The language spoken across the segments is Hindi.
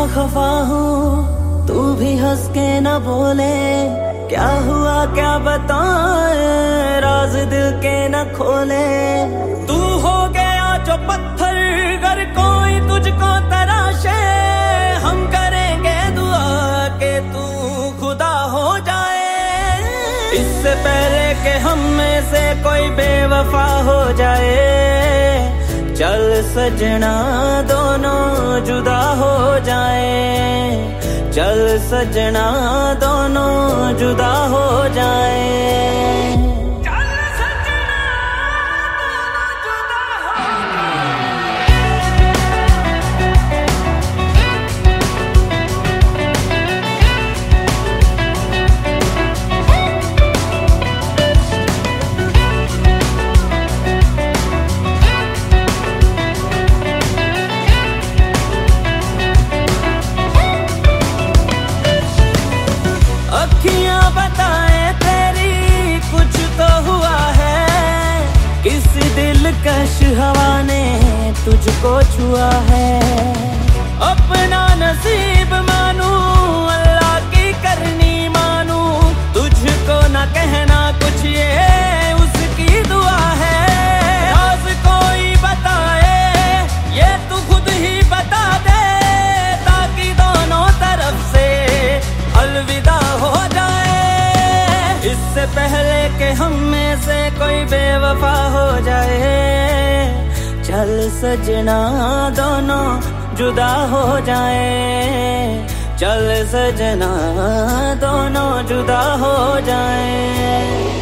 खफा हूँ तू भी हंस के न बोले, क्या हुआ क्या बताए राज दिल के न खोले। तू हो गया जो पत्थर अगर कोई तुझको तराशे, हम करेंगे दुआ के तू खुदा हो जाए। इससे पहले कि हम में से कोई बेवफा हो जाए, चल सजना दोनों जुदा हो जाए, चल सजना दोनों जुदा हो जाए। अखियां बताए तेरी कुछ तो हुआ है, किसी दिलकश हवा ने तुझको छुआ है। अपना नसीब मानू अल्लाह की करनी मानू, तुझको न कहना कुछ ये उसकी दुआ है। राज कोई बताए ये तू खुद ही बता दे, ताकि दोनों तरफ से अलविदा हो जाए। इससे पहले कि हम में से कोई बेवफा हो जाए, चल सजना दोनों जुदा हो जाए, चल सजना दोनों जुदा हो जाए।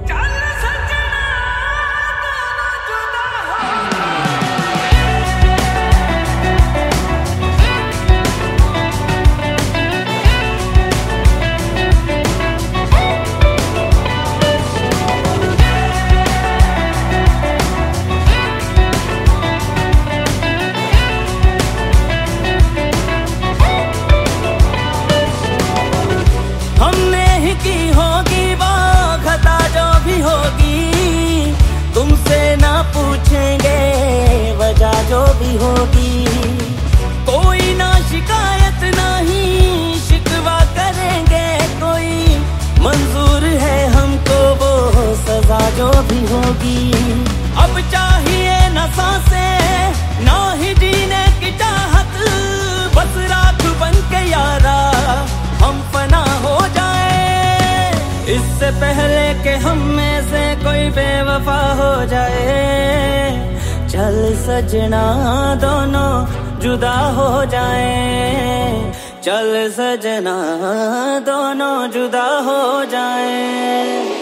की होगी वो खता जो भी होगी, तुमसे ना पूछेंगे वजह जो भी होगी। कोई ना शिकायत ना ही शिकवा करेंगे कोई, मंजूर है हमको वो सजा जो भी होगी। अब चाहिए न सांसें ना ही जीने की चाहत, बस राख बन के यारा हम फना हो जाए। इससे पहले कि हम में से कोई बेवफा हो जाए, चल सजना दोनों जुदा हो जाए, चल सजना दोनों जुदा हो जाए।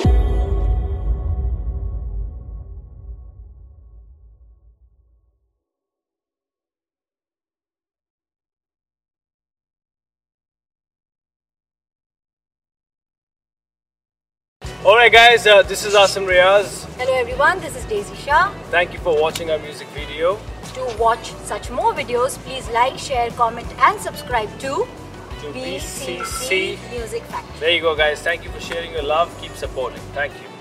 Alright guys, this is Asim Riaz. Hello everyone, this is Daisy Shah. Thank you for watching our music video. To watch such more videos, please like, share, comment and subscribe to BCC Music Factory. There you go guys, thank you for sharing your love, keep supporting. Thank you.